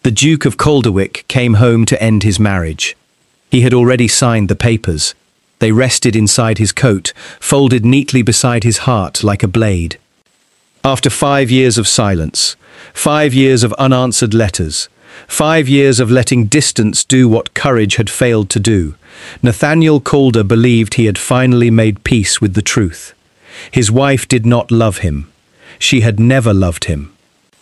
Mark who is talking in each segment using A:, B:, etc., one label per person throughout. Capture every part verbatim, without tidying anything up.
A: The Duke of Calderwick came home to end his marriage. He had already signed the papers. They rested inside his coat, folded neatly beside his heart like a blade. After five years of silence, five years of unanswered letters, five years of letting distance do what courage had failed to do, Nathaniel Calder believed he had finally made peace with the truth. His wife did not love him. She had never loved him.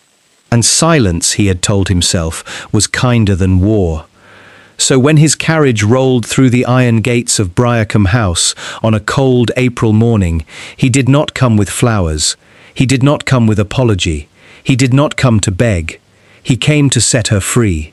A: And silence, he had told himself, was kinder than war. So when his carriage rolled through the iron gates of Briarcombe House on a cold April morning, he did not come with flowers. He did not come with apology. He did not come to beg. He came to set her free.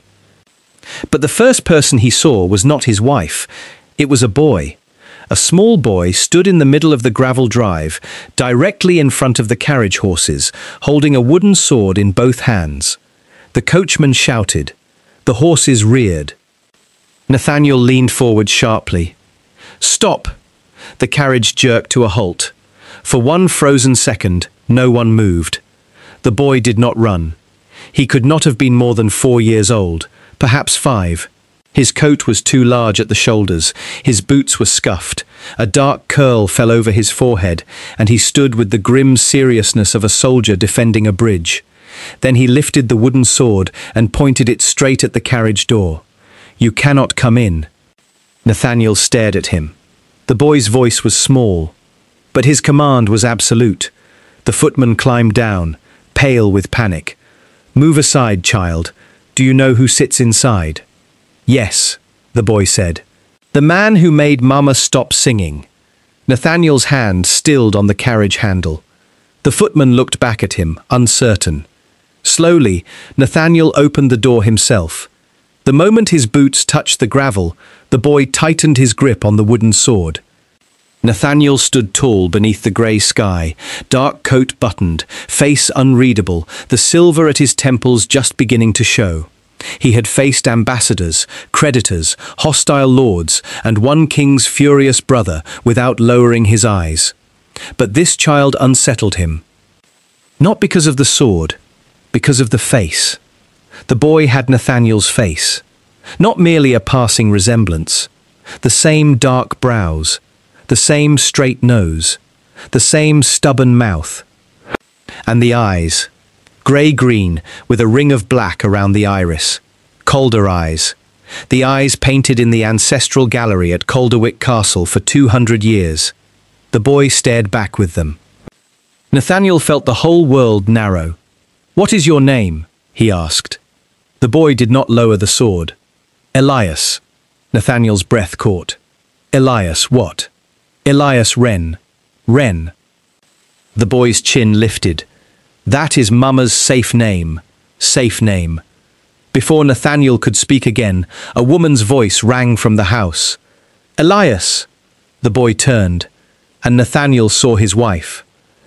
A: But the first person he saw was not his wife. It was a boy. A small boy stood in the middle of the gravel drive, directly in front of the carriage horses, holding a wooden sword in both hands. The coachman shouted. The horses reared. Nathaniel leaned forward sharply. "Stop!" The carriage jerked to a halt. For one frozen second, no one moved. The boy did not run. He could not have been more than four years old, perhaps five. His coat was too large at the shoulders, his boots were scuffed, a dark curl fell over his forehead, and he stood with the grim seriousness of a soldier defending a bridge. Then he lifted the wooden sword and pointed it straight at the carriage door. "You cannot come in." Nathaniel stared at him. The boy's voice was small, but his command was absolute. The footman climbed down, pale with panic. "Move aside, child. Do you know who sits inside?" "Yes," the boy said. "The man who made Mama stop singing." Nathaniel's hand stilled on the carriage handle. The footman looked back at him, uncertain. Slowly, Nathaniel opened the door himself. The moment his boots touched the gravel, the boy tightened his grip on the wooden sword. Nathaniel stood tall beneath the grey sky, dark coat buttoned, face unreadable, the silver at his temples just beginning to show. He had faced ambassadors, creditors, hostile lords, and one king's furious brother without lowering his eyes. But this child unsettled him. Not because of the sword, because of the face. The boy had Nathaniel's face. Not merely a passing resemblance. The same dark brows, the same straight nose, the same stubborn mouth. And the eyes, grey-green with a ring of black around the iris. Calder eyes. The eyes painted in the ancestral gallery at Calderwick Castle for two hundred years. The boy stared back with them. Nathaniel felt the whole world narrow. "What is your name?" he asked. The boy did not lower the sword. "Elias." Nathaniel's breath caught. "Elias what?" "Elias Wren. Wren." The boy's chin lifted. "That is Mama's safe name. Safe name." Before Nathaniel could speak again, a woman's voice rang from the house. "Elias!" The boy turned, and Nathaniel saw his wife.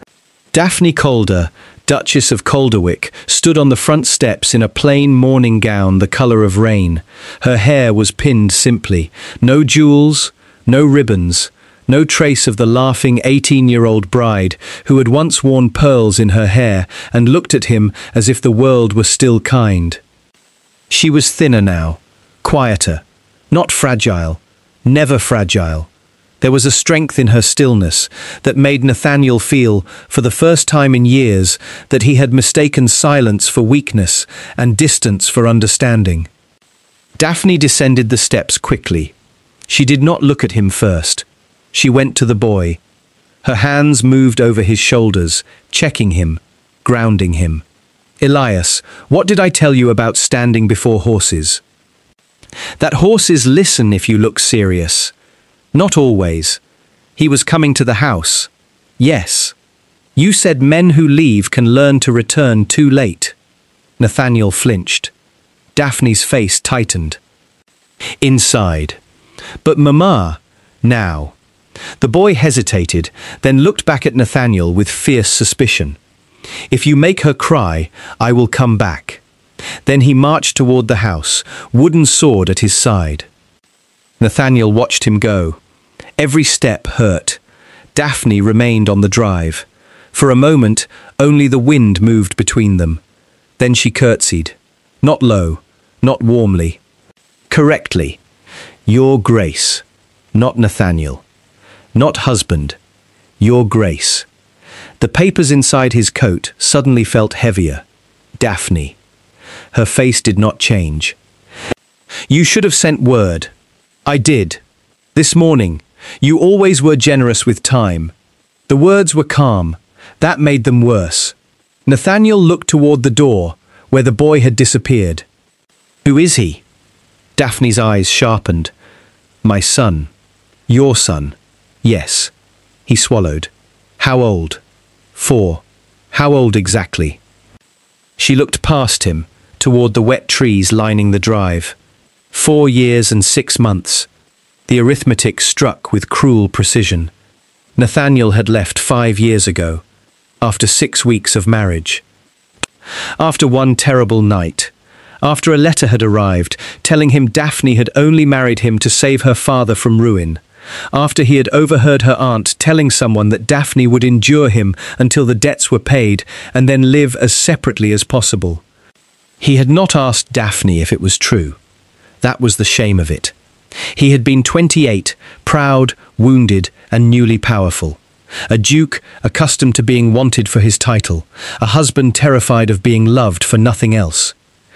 A: Daphne Calder, Duchess of Calderwick, stood on the front steps in a plain morning gown the colour of rain. Her hair was pinned simply. No jewels, no ribbons, no trace of the laughing eighteen-year-old bride who had once worn pearls in her hair and looked at him as if the world were still kind. She was thinner now, quieter, not fragile, never fragile. There was a strength in her stillness that made Nathaniel feel, for the first time in years, that he had mistaken silence for weakness and distance for understanding. Daphne descended the steps quickly. She did not look at him first. She went to the boy. Her hands moved over his shoulders, checking him, grounding him. "Elias, what did I tell you about standing before horses?" "That horses listen if you look serious." "Not always. He was coming to the house." "Yes. You said men who leave can learn to return too late." Nathaniel flinched. Daphne's face tightened. "Inside." "But Mama, now." The boy hesitated, then looked back at Nathaniel with fierce suspicion. "If you make her cry, I will come back." Then he marched toward the house, wooden sword at his side. Nathaniel watched him go. Every step hurt. Daphne remained on the drive. For a moment, only the wind moved between them. Then she curtsied. Not low, not warmly. Correctly. Your Grace, not Nathaniel. Not husband. Your Grace. The papers inside his coat suddenly felt heavier. Daphne. Her face did not change. You should have sent word. I did. This morning. You always were generous with time. The words were calm. That made them worse. Nathaniel looked toward the door, where the boy had disappeared. Who is he? Daphne's eyes sharpened. My son. Your son. Yes. He swallowed. How old? Four. How old exactly? She looked past him, toward the wet trees lining the drive. Four years and six months. The arithmetic struck with cruel precision. Nathaniel had left five years ago, after six weeks of marriage. After one terrible night, after a letter had arrived telling him Daphne had only married him to save her father from ruin, after he had overheard her aunt telling someone that Daphne would endure him until the debts were paid and then live as separately as possible. He had not asked Daphne if it was true. That was the shame of it. He had been twenty-eight, proud, wounded, and newly powerful. A duke accustomed to being wanted for his title, a husband terrified of being loved for nothing else.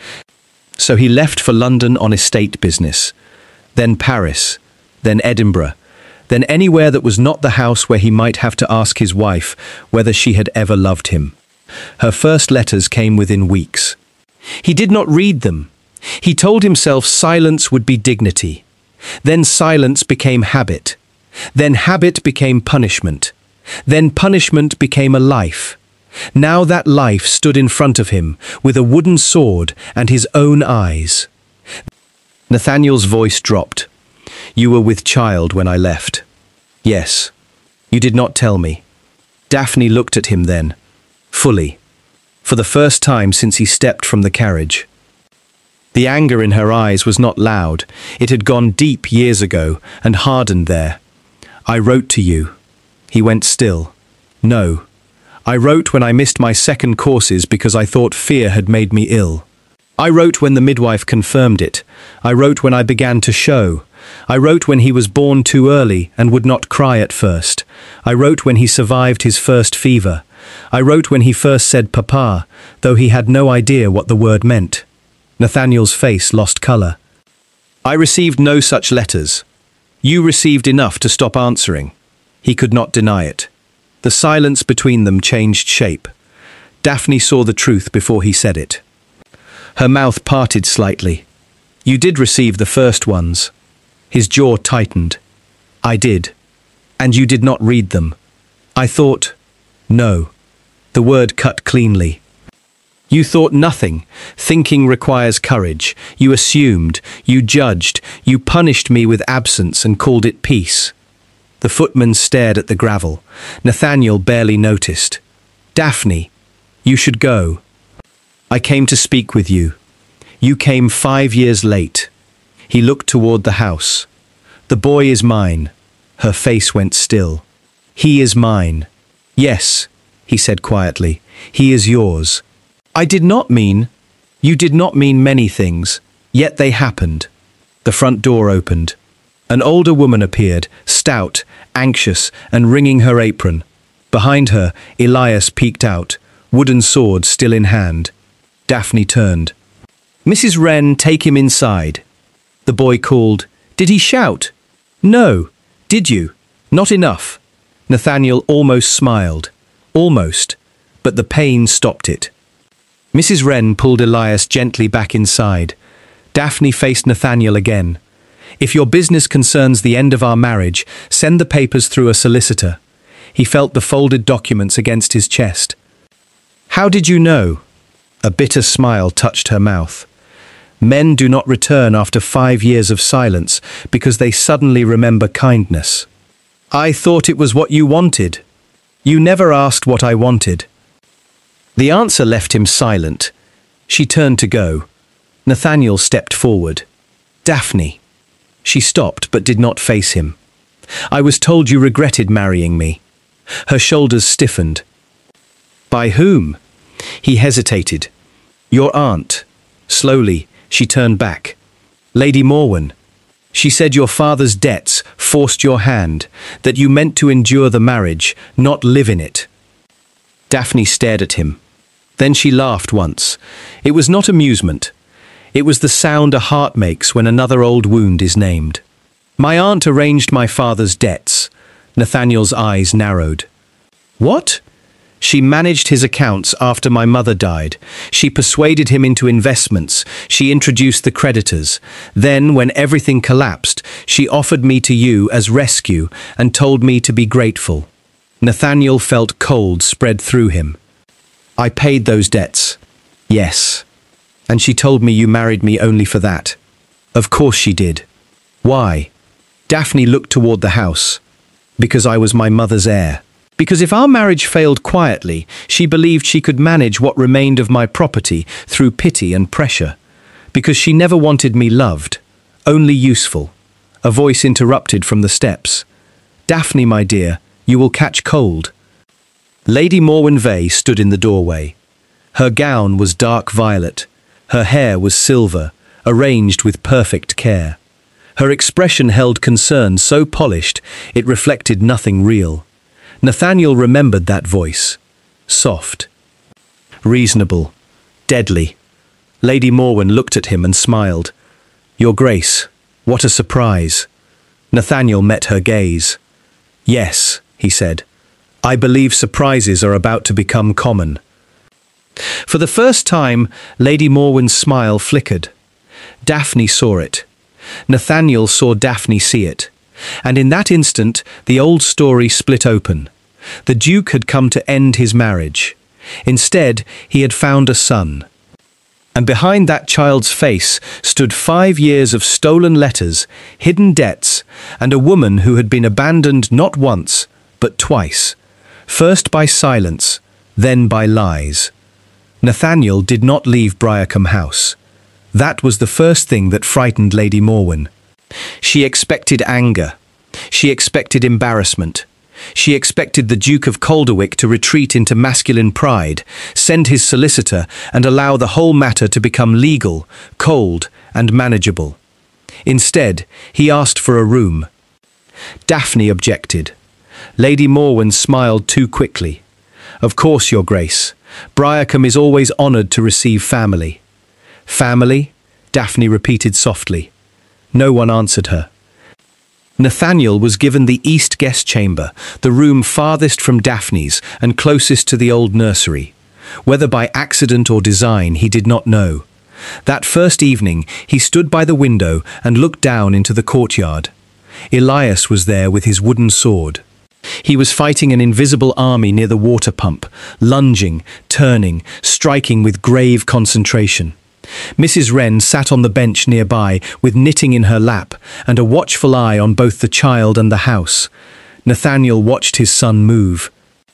A: So he left for London on estate business, then Paris, then Edinburgh, then anywhere that was not the house where he might have to ask his wife whether she had ever loved him. Her first letters came within weeks. He did not read them. He told himself silence would be dignity. Then silence became habit. Then habit became punishment. Then punishment became a life. Now that life stood in front of him with a wooden sword and his own eyes. Nathaniel's voice dropped. You were with child when I left. Yes. You did not tell me. Daphne looked at him then, fully, for the first time since he stepped from the carriage. The anger in her eyes was not loud. It had gone deep years ago and hardened there. I wrote to you. He went still. No. I wrote when I missed my second courses because I thought fear had made me ill. I wrote when the midwife confirmed it. I wrote when I began to show. I wrote when he was born too early and would not cry at first. I wrote when he survived his first fever. I wrote when he first said papa, though he had no idea what the word meant. Nathaniel's face lost colour. I received no such letters. You received enough to stop answering. He could not deny it. The silence between them changed shape. Daphne saw the truth before he said it. Her mouth parted slightly. You did receive the first ones. His jaw tightened. I did. And you did not read them. I thought... No. The word cut cleanly. You thought nothing. Thinking requires courage. You assumed, you judged, you punished me with absence and called it peace. The footman stared at the gravel. Nathaniel barely noticed. Daphne, you should go. I came to speak with you. You came five years late. He looked toward the house. The boy is mine. Her face went still. He is mine. Yes, he said quietly. He is yours. I did not mean... You did not mean many things, yet they happened. The front door opened. An older woman appeared, stout, anxious, and wringing her apron. Behind her, Elias peeked out, wooden sword still in hand. Daphne turned. Missus Wren, take him inside. The boy called. Did he shout? No. Did you? Not enough. Nathaniel almost smiled. Almost. But the pain stopped it. Missus Wren pulled Elias gently back inside. Daphne faced Nathaniel again. If your business concerns the end of our marriage, send the papers through a solicitor. He felt the folded documents against his chest. How did you know? A bitter smile touched her mouth. Men do not return after five years of silence because they suddenly remember kindness. I thought it was what you wanted. You never asked what I wanted. The answer left him silent. She turned to go. Nathaniel stepped forward. Daphne. She stopped but did not face him. I was told you regretted marrying me. Her shoulders stiffened. By whom? He hesitated. Your aunt. Slowly, She turned back. Lady Morwen, she said your father's debts forced your hand, that you meant to endure the marriage, not live in it. Daphne stared at him. Then she laughed once. It was not amusement. It was the sound a heart makes when another old wound is named. My aunt arranged my father's debts. Nathaniel's eyes narrowed. What? She managed his accounts after my mother died. She persuaded him into investments. She introduced the creditors. Then, when everything collapsed, she offered me to you as rescue and told me to be grateful. Nathaniel felt cold spread through him. I paid those debts. Yes. And she told me you married me only for that. Of course she did. Why? Daphne looked toward the house. Because I was my mother's heir. Because if our marriage failed quietly, she believed she could manage what remained of my property through pity and pressure. Because she never wanted me loved, only useful. A voice interrupted from the steps. Daphne, my dear, you will catch cold. Lady Morwen Vey stood in the doorway. Her gown was dark violet. Her hair was silver, arranged with perfect care. Her expression held concern so polished it reflected nothing real. Nathaniel remembered that voice. Soft. Reasonable. Deadly. Lady Morwen looked at him and smiled. Your Grace, what a surprise. Nathaniel met her gaze. Yes, he said. I believe surprises are about to become common. For the first time, Lady Morwen's smile flickered. Daphne saw it. Nathaniel saw Daphne see it. And in that instant, the old story split open. The Duke had come to end his marriage. Instead, he had found a son. And behind that child's face stood five years of stolen letters, hidden debts, and a woman who had been abandoned not once, but twice. First by silence, then by lies. Nathaniel did not leave Briarcombe House. That was the first thing that frightened Lady Morwen. She expected anger. She expected embarrassment. She expected the Duke of Calderwick to retreat into masculine pride, send his solicitor, and allow the whole matter to become legal, cold, and manageable. Instead, he asked for a room. Daphne objected. Lady Morwen smiled too quickly. Of course, Your Grace. Briarcombe is always honoured to receive family. Family? Daphne repeated softly. No one answered her. Nathaniel was given the East Guest Chamber, the room farthest from Daphne's and closest to the old nursery. Whether by accident or design, he did not know. That first evening, he stood by the window and looked down into the courtyard. Elias was there with his wooden sword. He was fighting an invisible army near the water pump, lunging, turning, striking with grave concentration. Missus Wren sat on the bench nearby with knitting in her lap and a watchful eye on both the child and the house. Nathaniel watched his son move.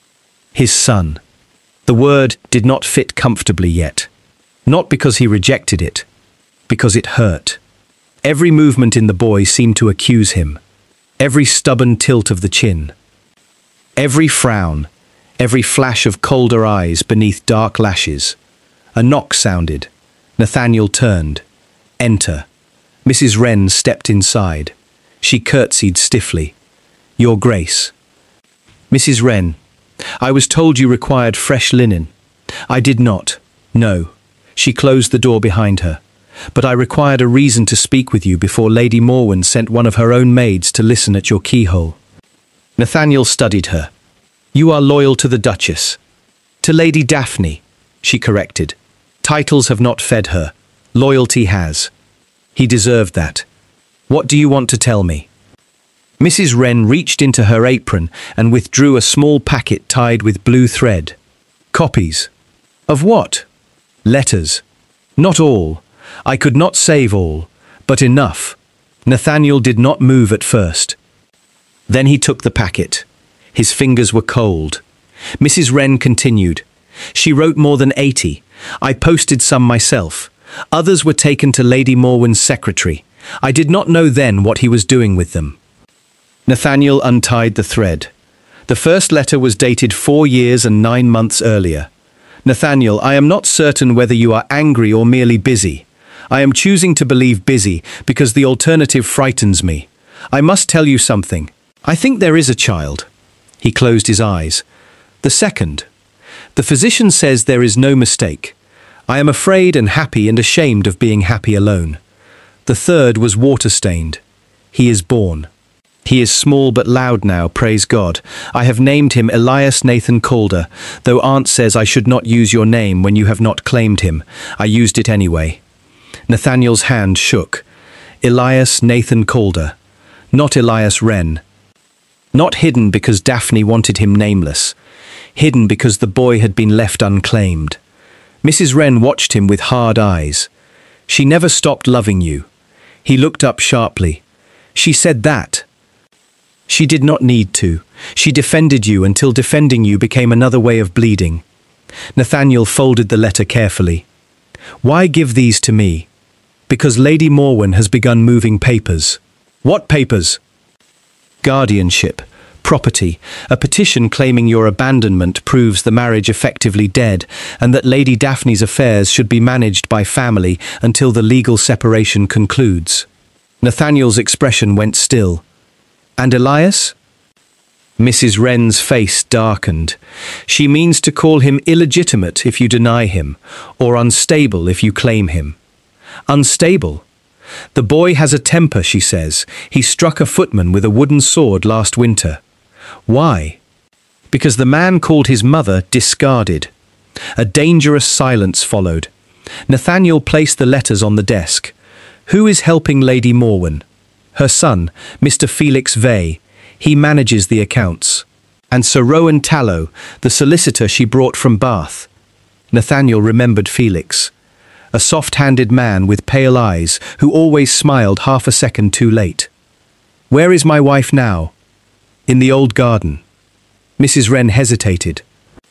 A: His son. The word did not fit comfortably yet. Not because he rejected it, because it hurt. Every movement in the boy seemed to accuse him. Every stubborn tilt of the chin. Every frown, every flash of colder eyes beneath dark lashes. A knock sounded. Nathaniel turned. Enter. Missus Wren stepped inside. She curtsied stiffly. Your Grace. Missus Wren, I was told you required fresh linen. I did not. No. She closed the door behind her. But I required a reason to speak with you before Lady Morwen sent one of her own maids to listen at your keyhole. Nathaniel studied her. You are loyal to the Duchess. To Lady Daphne, she corrected. Titles have not fed her. Loyalty has. He deserved that. What do you want to tell me? Missus Wren reached into her apron and withdrew a small packet tied with blue thread. Copies. Of what? Letters. Not all. I could not save all, but enough. Nathaniel did not move at first. Then he took the packet. His fingers were cold. Missus Wren continued. She wrote more than eighty. I posted some myself. Others were taken to Lady Morwen's secretary. I did not know then what he was doing with them. Nathaniel untied the thread. The first letter was dated four years and nine months earlier. Nathaniel, I am not certain whether you are angry or merely busy. I am choosing to believe busy because the alternative frightens me. I must tell you something. I think there is a child. He closed his eyes. The second. The physician says there is no mistake. I am afraid and happy and ashamed of being happy alone. The third was water-stained. He is born. He is small but loud now, praise God. I have named him Elias Nathan Calder, though Aunt says I should not use your name when you have not claimed him. I used it anyway. Nathaniel's hand shook. Elias Nathan Calder, not Elias Wren. Not hidden because Daphne wanted him nameless. Hidden because the boy had been left unclaimed. Missus Wren watched him with hard eyes. She never stopped loving you. He looked up sharply. She said that. She did not need to. She defended you until defending you became another way of bleeding. Nathaniel folded the letter carefully. Why give these to me? Because Lady Morwen has begun moving papers. What papers? Guardianship, property, a petition claiming your abandonment proves the marriage effectively dead and that Lady Daphne's affairs should be managed by family until the legal separation concludes. Nathaniel's expression went still. And Elias? Missus Wren's face darkened. She means to call him illegitimate if you deny him, or unstable if you claim him. Unstable? The boy has a temper, she says. He struck a footman with a wooden sword last winter. Why? Because the man called his mother discarded. A dangerous silence followed. Nathaniel placed the letters on the desk. Who is helping Lady Morwen? Her son, Mister Felix Vey. He manages the accounts. And Sir Rowan Tallow, the solicitor she brought from Bath. Nathaniel remembered Felix. A soft-handed man with pale eyes who always smiled half a second too late. Where is my wife now? In the old garden. Missus Wren hesitated.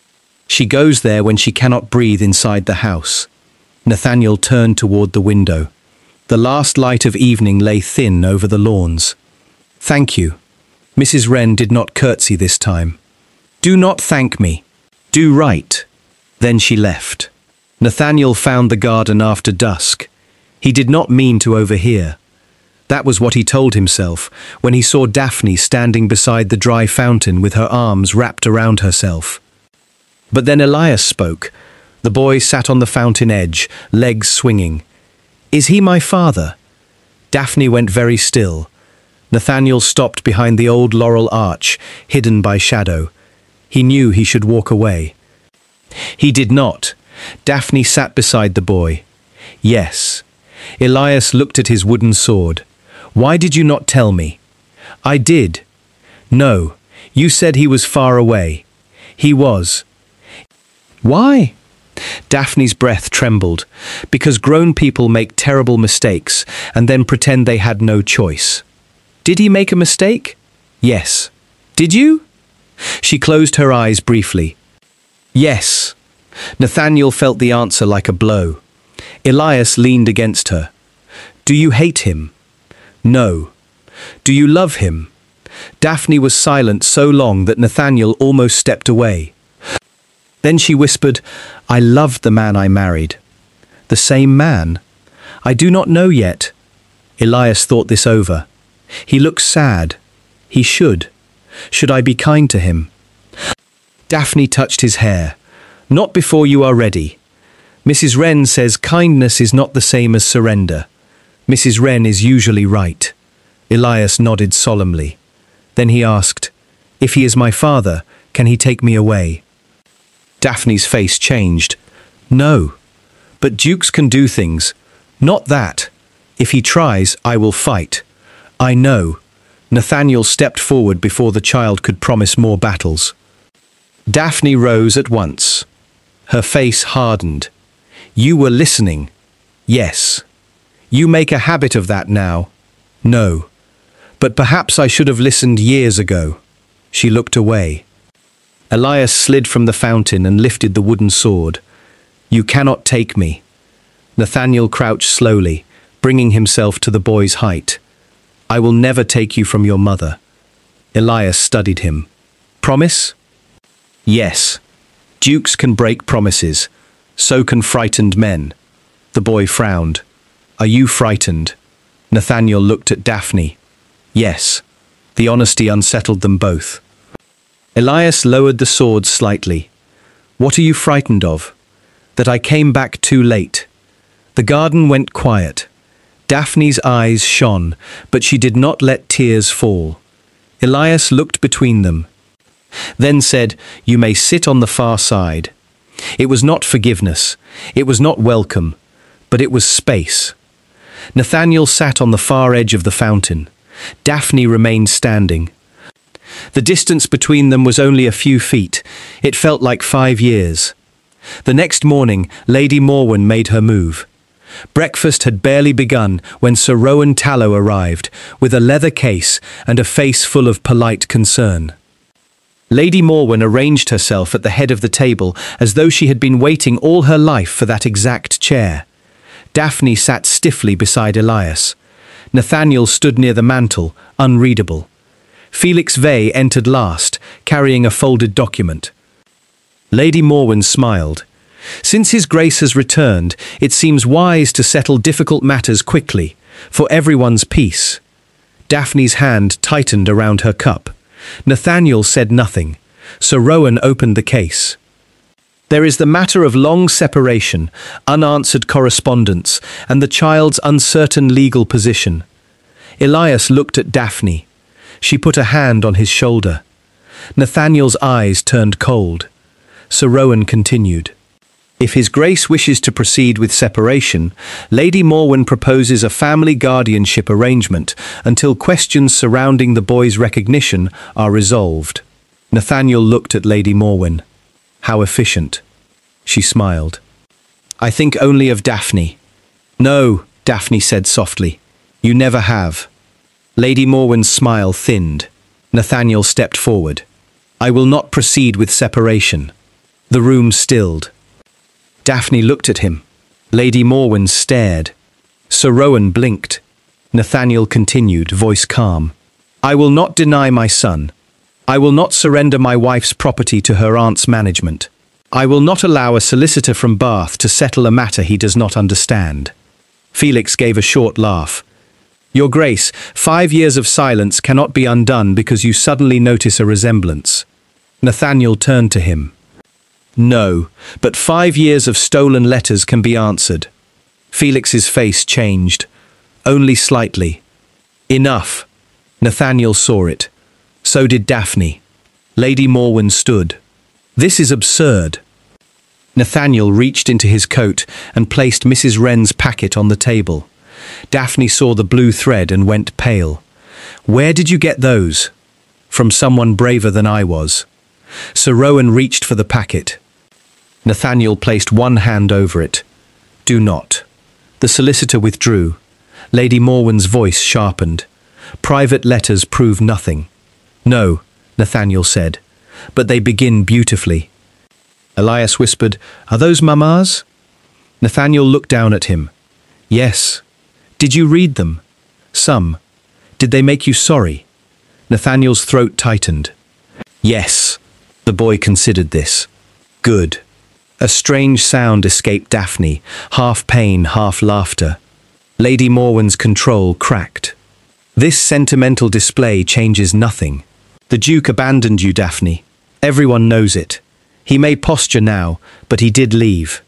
A: She goes there when she cannot breathe inside the house. Nathaniel turned toward the window. The last light of evening lay thin over the lawns. Thank you. Missus Wren did not curtsy this time. Do not thank me. Do right. Then she left. Nathaniel found the garden after dusk. He did not mean to overhear. That was what he told himself when he saw Daphne standing beside the dry fountain with her arms wrapped around herself. But then Elias spoke. The boy sat on the fountain edge, legs swinging. Is he my father? Daphne went very still. Nathaniel stopped behind the old laurel arch, hidden by shadow. He knew he should walk away. He did not. Daphne sat beside the boy. Yes. Elias looked at his wooden sword. Why did you not tell me? I did. No. You said he was far away. He was. Why? Daphne's breath trembled. Because grown people make terrible mistakes and then pretend they had no choice. Did he make a mistake? Yes. Did you? She closed her eyes briefly. Yes. Nathaniel felt the answer like a blow. Elias leaned against her. Do you hate him? No. Do you love him? Daphne was silent so long that Nathaniel almost stepped away. Then she whispered, I loved the man I married. The same man? I do not know yet. Elias thought this over. He looks sad. He should. Should I be kind to him? Daphne touched his hair. Not before you are ready. Missus Wren says kindness is not the same as surrender. Missus Wren is usually right. Elias nodded solemnly. Then he asked, If he is my father, can he take me away? Daphne's face changed. No. But dukes can do things. Not that. If he tries, I will fight. I know. Nathaniel stepped forward before the child could promise more battles. Daphne rose at once. Her face hardened. You were listening. Yes. You make a habit of that now. No. But perhaps I should have listened years ago. She looked away. Elias slid from the fountain and lifted the wooden sword. You cannot take me. Nathaniel crouched slowly, bringing himself to the boy's height. I will never take you from your mother. Elias studied him. Promise? Yes. Dukes can break promises. So can frightened men. The boy frowned. Are you frightened? Nathaniel looked at Daphne. Yes. The honesty unsettled them both. Elias lowered the sword slightly. What are you frightened of? That I came back too late. The garden went quiet. Daphne's eyes shone, but she did not let tears fall. Elias looked between them, then said, You may sit on the far side. It was not forgiveness, it was not welcome, but it was space. Nathaniel sat on the far edge of the fountain. Daphne remained standing. The distance between them was only a few feet. It felt like five years. The next morning, Lady Morwen made her move. Breakfast had barely begun when Sir Rowan Tallow arrived, with a leather case and a face full of polite concern. Lady Morwen arranged herself at the head of the table as though she had been waiting all her life for that exact chair. Daphne sat stiffly beside Elias. Nathaniel stood near the mantel, unreadable. Felix Vey entered last, carrying a folded document. Lady Morwen smiled. Since His Grace has returned, it seems wise to settle difficult matters quickly, for everyone's peace. Daphne's hand tightened around her cup. Nathaniel said nothing. Sir Rowan opened the case. There is the matter of long separation, unanswered correspondence, and the child's uncertain legal position. Elias looked at Daphne. She put a hand on his shoulder. Nathaniel's eyes turned cold. Sir Rowan continued. If His Grace wishes to proceed with separation, Lady Morwen proposes a family guardianship arrangement until questions surrounding the boy's recognition are resolved. Nathaniel looked at Lady Morwen. How efficient. She smiled. I think only of Daphne. No, Daphne said softly. You never have. Lady Morwen's smile thinned. Nathaniel stepped forward. I will not proceed with separation. The room stilled. Daphne looked at him. Lady Morwen stared. Sir Rowan blinked. Nathaniel continued, voice calm. I will not deny my son. I will not surrender my wife's property to her aunt's management. I will not allow a solicitor from Bath to settle a matter he does not understand. Felix gave a short laugh. Your Grace, five years of silence cannot be undone because you suddenly notice a resemblance. Nathaniel turned to him. No, but five years of stolen letters can be answered. Felix's face changed, only slightly. Enough. Nathaniel saw it. So did Daphne. Lady Morwen stood. This is absurd. Nathaniel reached into his coat and placed Missus Wren's packet on the table. Daphne saw the blue thread and went pale. Where did you get those? From someone braver than I was. Sir Rowan reached for the packet. Nathaniel placed one hand over it. Do not. The solicitor withdrew. Lady Morwen's voice sharpened. Private letters prove nothing. No, Nathaniel said, but they begin beautifully. Elias whispered, Are those Mamma's? Nathaniel looked down at him. Yes. Did you read them? Some. Did they make you sorry? Nathaniel's throat tightened. Yes. The boy considered this. Good. A strange sound escaped Daphne, half pain, half laughter. Lady Morwen's control cracked. This sentimental display changes nothing. The Duke abandoned you, Daphne. Everyone knows it. He may posture now, but he did leave.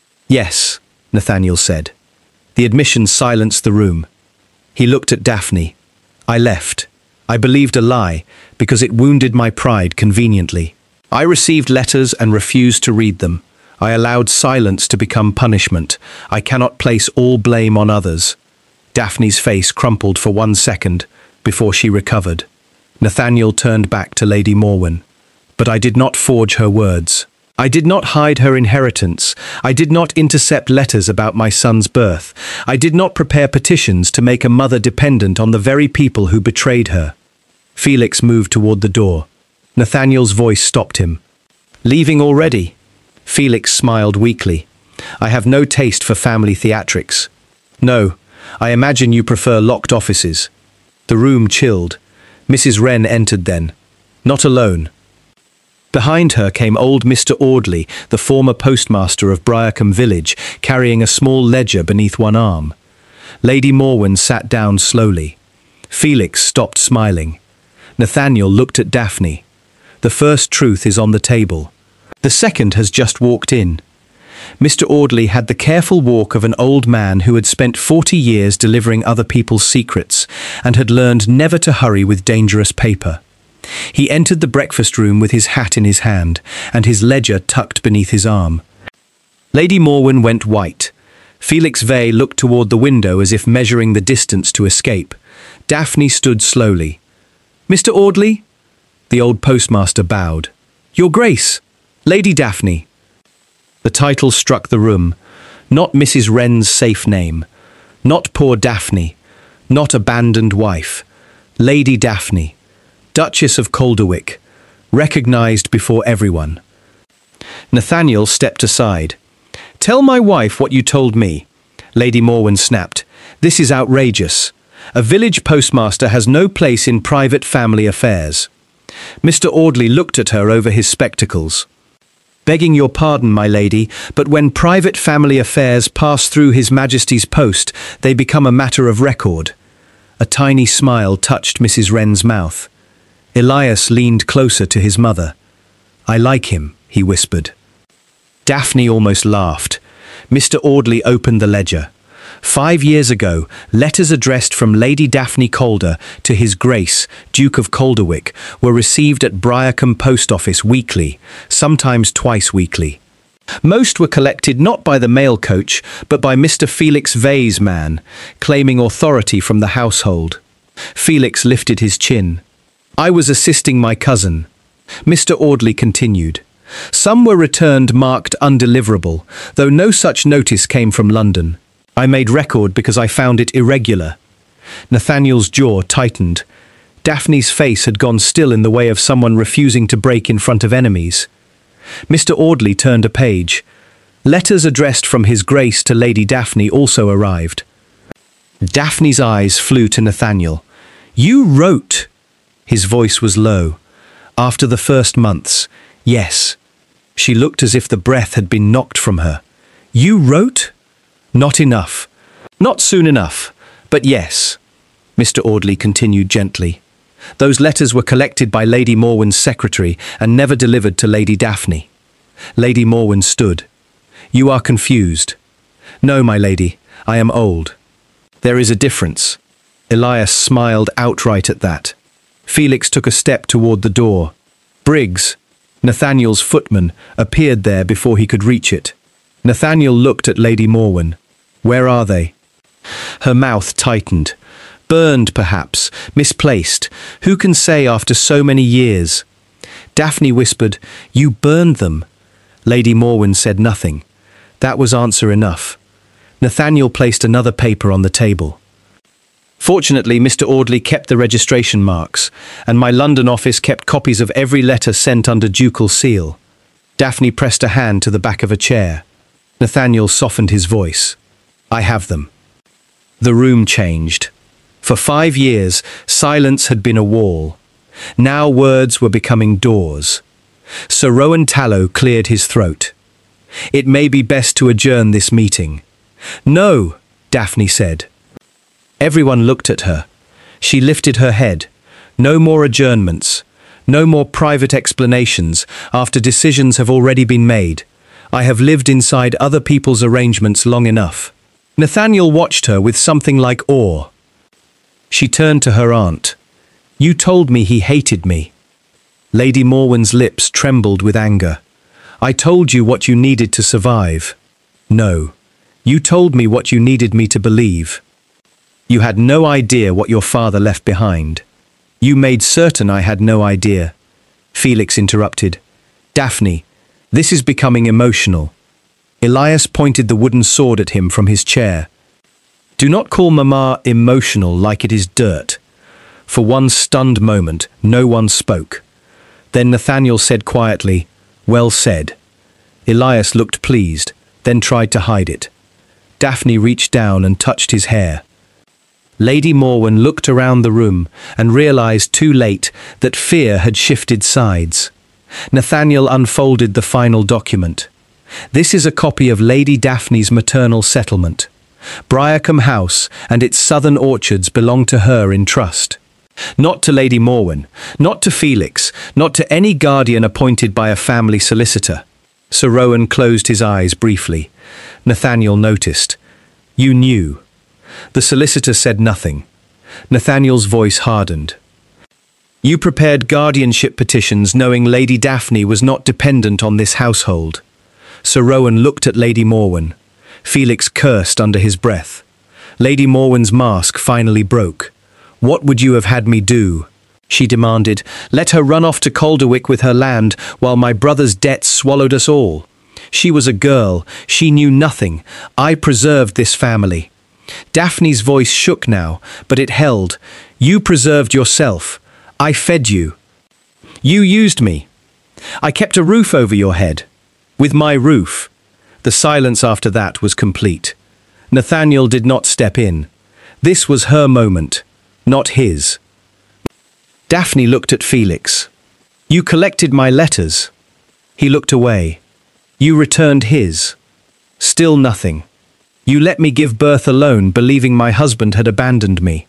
A: Yes, Nathaniel said. The admission silenced the room. He looked at Daphne. I left. I believed a lie, because it wounded my pride conveniently. I received letters and refused to read them. I allowed silence to become punishment. I cannot place all blame on others. Daphne's face crumpled for one second before she recovered. Nathaniel turned back to Lady Morwen. But I did not forge her words. I did not hide her inheritance. I did not intercept letters about my son's birth. I did not prepare petitions to make a mother dependent on the very people who betrayed her. Felix moved toward the door. Nathaniel's voice stopped him. Leaving already? Felix smiled weakly. I have no taste for family theatrics. No, I imagine you prefer locked offices. The room chilled. Missus Wren entered then. Not alone. Behind her came old Mister Audley, the former postmaster of Briarcombe village, carrying a small ledger beneath one arm. Lady Morwen sat down slowly. Felix stopped smiling. Nathaniel looked at Daphne. The first truth is on the table. The second has just walked in. Mister Audley had the careful walk of an old man who had spent forty years delivering other people's secrets and had learned never to hurry with dangerous paper. He entered the breakfast room with his hat in his hand and his ledger tucked beneath his arm. Lady Morwen went white. Felix Vey looked toward the window as if measuring the distance to escape. Daphne stood slowly. "Mister Audley?" The old postmaster bowed. "Your Grace, Lady Daphne." The title struck the room. Not Missus Wren's safe name. Not poor Daphne. Not abandoned wife. Lady Daphne, Duchess of Calderwick, recognized before everyone. Nathaniel stepped aside. "Tell my wife what you told me," Lady Morwen snapped. "This is outrageous. A village postmaster has no place in private family affairs." Mister Audley looked at her over his spectacles. "Begging your pardon, my lady, but when private family affairs pass through His Majesty's post, they become a matter of record." A tiny smile touched Missus Wren's mouth. Elias leaned closer to his mother. "I like him," he whispered. Daphne almost laughed. Mister Audley opened the ledger. Five years ago, letters addressed from Lady Daphne Calder to His Grace, Duke of Calderwick, were received at Briarcombe Post Office weekly, sometimes twice weekly. Most were collected not by the mail coach, but by Mister Felix Vey's man, claiming authority from the household. Felix lifted his chin. "I was assisting my cousin," Mister Audley continued. "Some were returned marked undeliverable, though no such notice came from London. I made record because I found it irregular." Nathaniel's jaw tightened. Daphne's face had gone still in the way of someone refusing to break in front of enemies. Mister Audley turned a page. Letters addressed from His Grace to Lady Daphne also arrived. Daphne's eyes flew to Nathaniel. "You wrote?" His voice was low. "After the first months, yes." She looked as if the breath had been knocked from her. "You wrote?" "Not enough. Not soon enough. But yes," Mister Audley continued gently. "Those letters were collected by Lady Morwen's secretary and never delivered to Lady Daphne." Lady Morwen stood. "You are confused." "No, my lady, I am old." "There is a difference." Elias smiled outright at that. Felix took a step toward the door. Briggs, Nathaniel's footman, appeared there before he could reach it. Nathaniel looked at Lady Morwen. "Where are they?" Her mouth tightened. "Burned, perhaps. Misplaced. Who can say after so many years?" Daphne whispered, "You burned them." Lady Morwen said nothing. That was answer enough. Nathaniel placed another paper on the table. "Fortunately, Mister Audley kept the registration marks, and my London office kept copies of every letter sent under ducal seal." Daphne pressed a hand to the back of a chair. Nathaniel softened his voice. "I have them." The room changed. For five years, silence had been a wall. Now words were becoming doors. Sir Rowan Tallow cleared his throat. "It may be best to adjourn this meeting." "No," Daphne said. Everyone looked at her. She lifted her head. "No more adjournments. No more private explanations after decisions have already been made. I have lived inside other people's arrangements long enough." Nathaniel watched her with something like awe. She turned to her aunt. "You told me he hated me." Lady Morwen's lips trembled with anger. "I told you what you needed to survive." "No. You told me what you needed me to believe." "You had no idea what your father left behind." "You made certain I had no idea." Felix interrupted. "Daphne, this is becoming emotional." Elias pointed the wooden sword at him from his chair. "Do not call Mama emotional like it is dirt." For one stunned moment, no one spoke. Then Nathaniel said quietly, "Well said." Elias looked pleased, then tried to hide it. Daphne reached down and touched his hair. Lady Morwen looked around the room and realized too late that fear had shifted sides. Nathaniel unfolded the final document. "This is a copy of Lady Daphne's maternal settlement. Briarcombe House and its southern orchards belonged to her in trust. Not to Lady Morwen, not to Felix, not to any guardian appointed by a family solicitor. Sir Rowan closed his eyes briefly. Nathaniel noticed. "You knew." The solicitor said nothing. Nathaniel's voice hardened. "You prepared guardianship petitions knowing Lady Daphne was not dependent on this household." Sir Rowan looked at Lady Morwen. Felix cursed under his breath. Lady Morwen's mask finally broke. "What would you have had me do?" she demanded. "Let her run off to Calderwick with her land while my brother's debts swallowed us all. She was a girl. She knew nothing. I preserved this family." Daphne's voice shook now, but it held. "You preserved yourself. I fed you. You used me. I kept a roof over your head. With my roof." The silence after that was complete. Nathaniel did not step in. This was her moment, not his. Daphne looked at Felix. "You collected my letters." He looked away. "You returned his." Still nothing. "You let me give birth alone, believing my husband had abandoned me."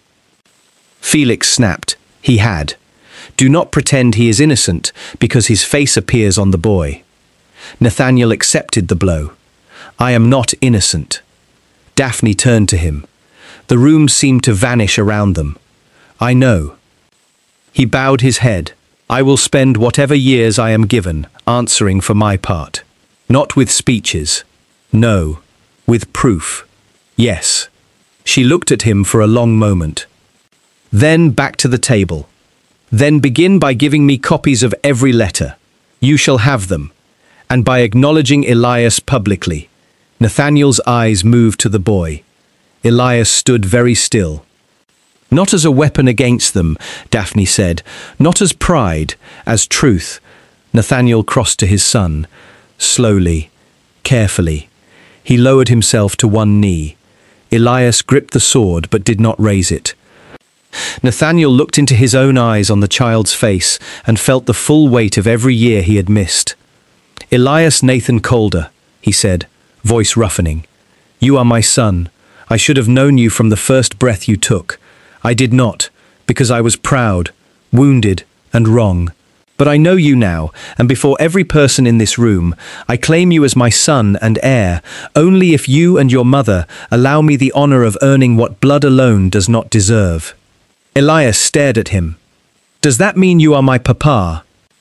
A: Felix snapped. He had. Do not pretend he is innocent, because his face appears on the boy. Nathaniel accepted the blow. "I am not innocent." Daphne turned to him. The room seemed to vanish around them. "I know." He bowed his head. "I will spend whatever years I am given answering for my part. Not with speeches. No. With proof. Yes." She looked at him for a long moment. "Then back to the table. Then begin by giving me copies of every letter. You shall have them. And by acknowledging Elias publicly." Nathaniel's eyes moved to the boy. Elias stood very still. "Not as a weapon against them," Daphne said. "Not as pride, as truth." Nathaniel crossed to his son. Slowly, carefully. He lowered himself to one knee. Elias gripped the sword but did not raise it. Nathaniel looked into his own eyes on the child's face and felt the full weight of every year he had missed. "Elias Nathan Calder," he said, voice roughening. "You are my son. I should have known you from the first breath you took. I did not, because I was proud, wounded, and wrong. But I know you now, and before every person in this room, I claim you as my son and heir, only if you and your mother allow me the honor of earning what blood alone does not deserve." Elias stared at him. "Does that mean you are my papa?"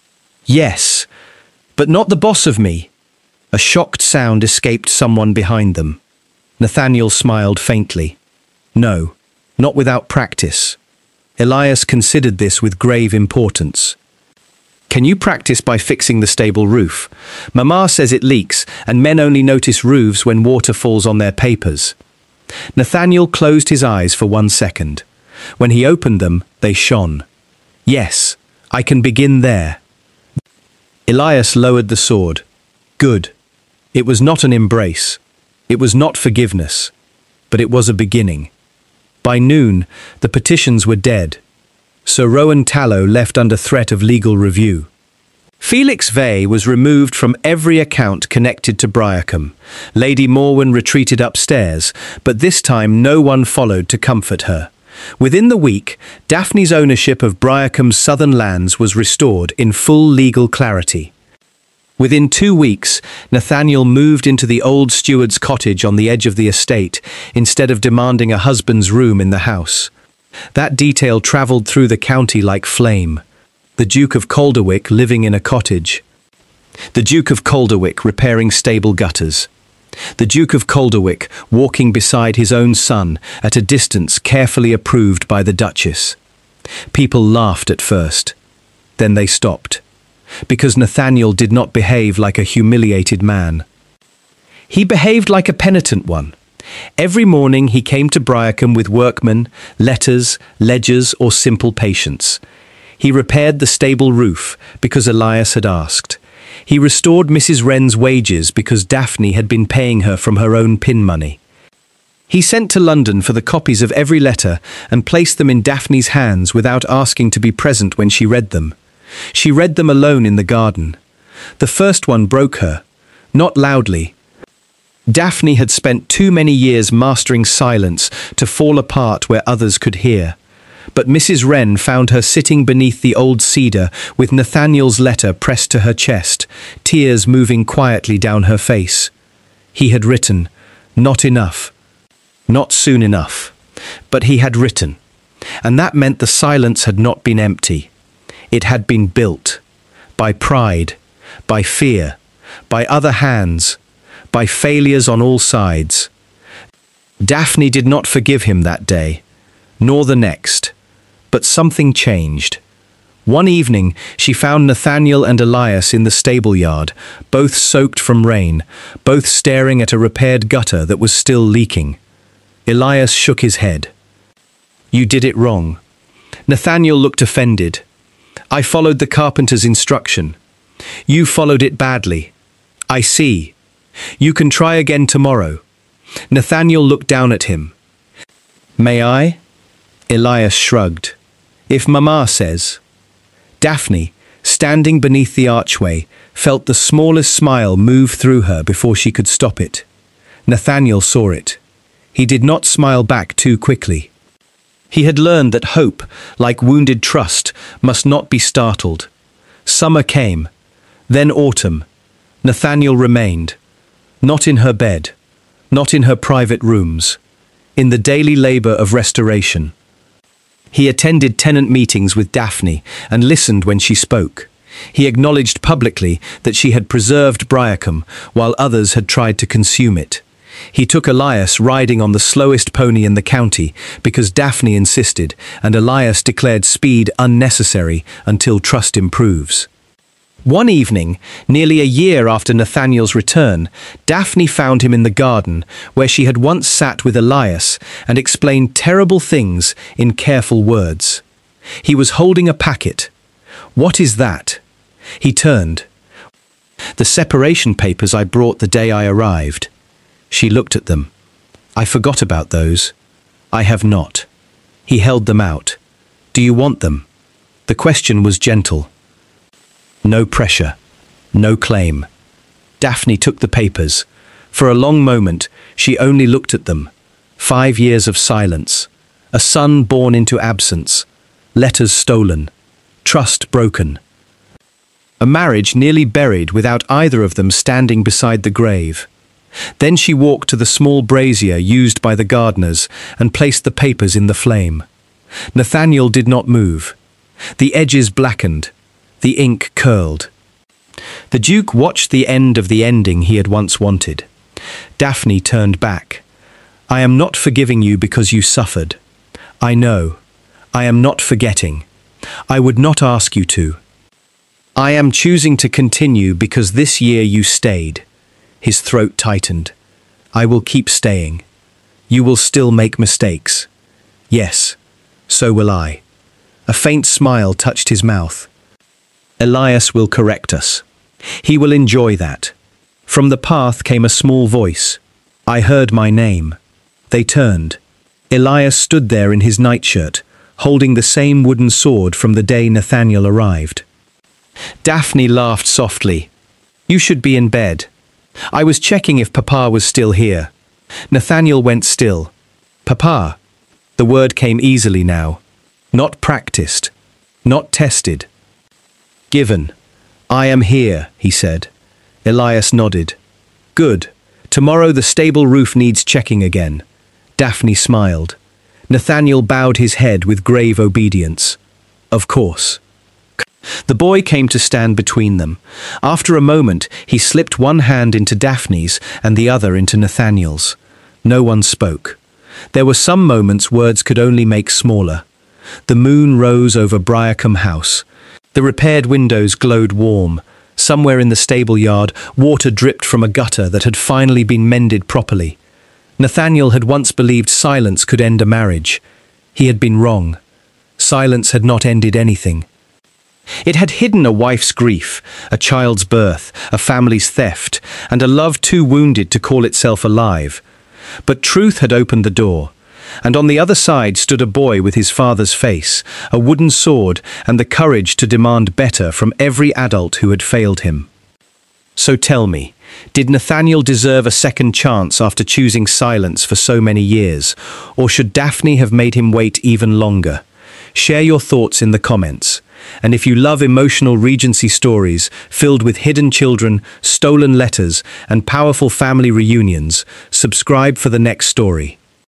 A: "Yes, but not the boss of me." A shocked sound escaped someone behind them. Nathaniel smiled faintly. "No, not without practice." Elias considered this with grave importance. "Can you practice by fixing the stable roof? Mama says it leaks, and men only notice roofs when water falls on their papers." Nathaniel closed his eyes for one second. When he opened them, they shone. "Yes, I can begin there." Elias lowered the sword. Good. It was not an embrace. It was not forgiveness. But it was a beginning. By noon, the petitions were dead. Sir Rowan Tallow left under threat of legal review. Felix Vey was removed from every account connected to Briarcombe. Lady Morwen retreated upstairs, but this time no one followed to comfort her. Within the week, Daphne's ownership of Briarcombe's southern lands was restored in full legal clarity. Within two weeks, Nathaniel moved into the old steward's cottage on the edge of the estate, instead of demanding a husband's room in the house. That detail travelled through the county like flame. The Duke of Calderwick living in a cottage. The Duke of Calderwick repairing stable gutters. The Duke of Calderwick walking beside his own son at a distance carefully approved by the Duchess. People laughed at first. Then they stopped. Because Nathaniel did not behave like a humiliated man. He behaved like a penitent one. Every morning he came to Briarcombe with workmen, letters, ledgers, or simple patience. He repaired the stable roof because Elias had asked. He restored Missus Wren's wages because Daphne had been paying her from her own pin money. He sent to London for the copies of every letter and placed them in Daphne's hands without asking to be present when she read them. She read them alone in the garden. The first one broke her, not loudly, Daphne had spent too many years mastering silence to fall apart where others could hear. But Missus Wren found her sitting beneath the old cedar with Nathaniel's letter pressed to her chest, tears moving quietly down her face. He had written, "Not enough. Not soon enough." But he had written. And that meant the silence had not been empty. It had been built. By pride, by fear, by other hands, by failures on all sides. Daphne did not forgive him that day, nor the next. But something changed. One evening, she found Nathaniel and Elias in the stable yard, both soaked from rain, both staring at a repaired gutter that was still leaking. Elias shook his head. "You did it wrong." Nathaniel looked offended. "I followed the carpenter's instruction. You followed it badly." "I see. You can try again tomorrow." Nathaniel looked down at him. "May I?" Elias shrugged. "If Mama says." Daphne, standing beneath the archway, felt the smallest smile move through her before she could stop it. Nathaniel saw it. He did not smile back too quickly. He had learned that hope, like wounded trust, must not be startled. Summer came, then autumn. Nathaniel remained. Not in her bed, not in her private rooms, in the daily labor of restoration. He attended tenant meetings with Daphne and listened when she spoke. He acknowledged publicly that she had preserved Bryacombe while others had tried to consume it. He took Elias riding on the slowest pony in the county because Daphne insisted, and Elias declared speed unnecessary until trust improves. One evening, nearly a year after Nathaniel's return, Daphne found him in the garden where she had once sat with Elias and explained terrible things in careful words. He was holding a packet. "What is that?" He turned. "The separation papers I brought the day I arrived." She looked at them. "I forgot about those." "I have not." He held them out. "Do you want them?" The question was gentle. No pressure, no claim. Daphne took the papers. For a long moment, she only looked at them. Five years of silence. A son born into absence. Letters stolen. Trust broken. A marriage nearly buried without either of them standing beside the grave. Then she walked to the small brazier used by the gardeners and placed the papers in the flame. Nathaniel did not move. The edges blackened. The ink curled. The Duke watched the end of the ending he had once wanted. Daphne turned back. "I am not forgiving you because you suffered. I know. I am not forgetting. I would not ask you to. I am choosing to continue because this year you stayed." His throat tightened. "I will keep staying. You will still make mistakes." "Yes, so will I." A faint smile touched his mouth. "Elias will correct us. He will enjoy that." From the path came a small voice. "I heard my name." They turned. Elias stood there in his nightshirt, holding the same wooden sword from the day Nathaniel arrived. Daphne laughed softly. "You should be in bed. I was checking if Papa was still here." Nathaniel went still. "Papa." The word came easily now. Not practiced. Not tested. "Given. I am here," he said. Elias nodded. "Good. Tomorrow the stable roof needs checking again." Daphne smiled. Nathaniel bowed his head with grave obedience. "Of course." The boy came to stand between them. After a moment, he slipped one hand into Daphne's and the other into Nathaniel's. No one spoke. There were some moments words could only make smaller. The moon rose over Bryacombe House. The repaired windows glowed warm. Somewhere in the stable yard, water dripped from a gutter that had finally been mended properly. Nathaniel had once believed silence could end a marriage. He had been wrong. Silence had not ended anything. It had hidden a wife's grief, a child's birth, a family's theft, and a love too wounded to call itself alive. But truth had opened the door. And on the other side stood a boy with his father's face, a wooden sword, and the courage to demand better from every adult who had failed him. "So tell me, Did Nathaniel deserve a second chance after choosing silence for so many years, or should Daphne have made him wait even longer? Share your thoughts in the comments. And if you love emotional Regency stories filled with hidden children, stolen letters, and powerful family reunions, subscribe for the next story.